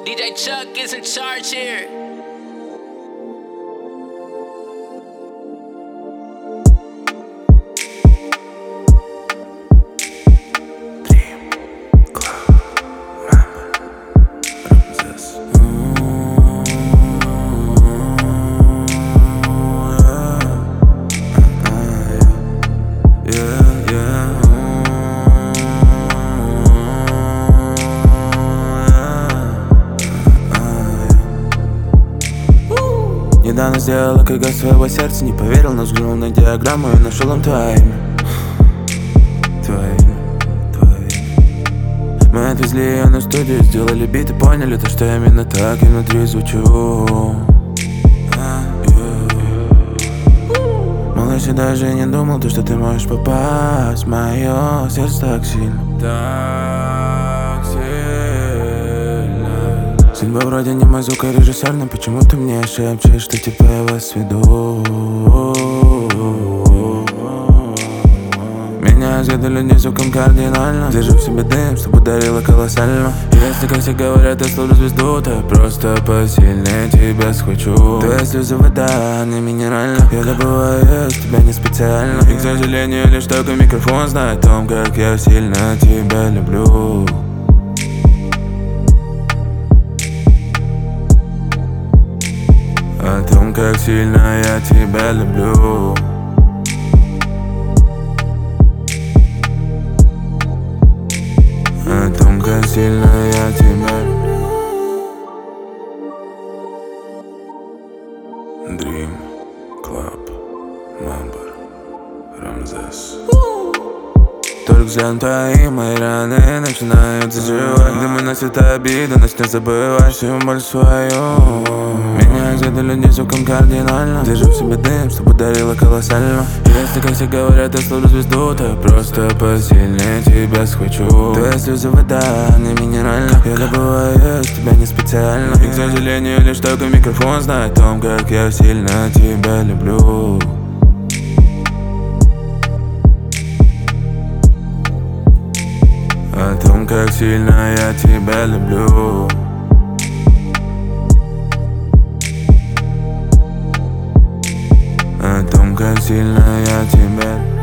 DJ Chuck is in charge here. Недавно сделал ЭКГ своего сердца, не поверил, но взглянул на диаграмму и нашел им твое имя. Мы отвезли ее на студию, сделали бит и поняли то, что именно так и внутри звучу. Малыш, я даже не думал, то, что ты можешь попасть в мое сердце так сильно. Судьба вроде не мой звукорежиссер, но почему ты мне шепчешь, что тебя я вас веду? Меня взгляды людей звуком кардинально. Держу в себе дым, что подарила колоссально. Если, как все говорят, я словлю звезду, то я просто посильнее тебя схвачу. Твои слезы вода, не минеральна. Я добываю тебя не специально. И, к сожалению, лишь только микрофон знает о том, как я сильно тебя люблю. О том, как сильно я тебя люблю. О том, как сильно я тебя люблю. Dream Club, Mambar, Рамзес. Только взглядом твои мои раны начинают заживать. Дым уносит обиду, начни забывать всю боль свою. Меня взгляды людей звуком кардинально. Держу в себе дым, что подарила колоссально. Если, как все говорят, я словлю звезду, то я просто посильнее тебя схвачу. Твои слезы вода, не минеральна. Я добываю тебя не специально. И, к сожалению, лишь только микрофон знает о том, как я сильно тебя люблю. О том, как сильно я тебя люблю. О том, как сильно я тебя люблю.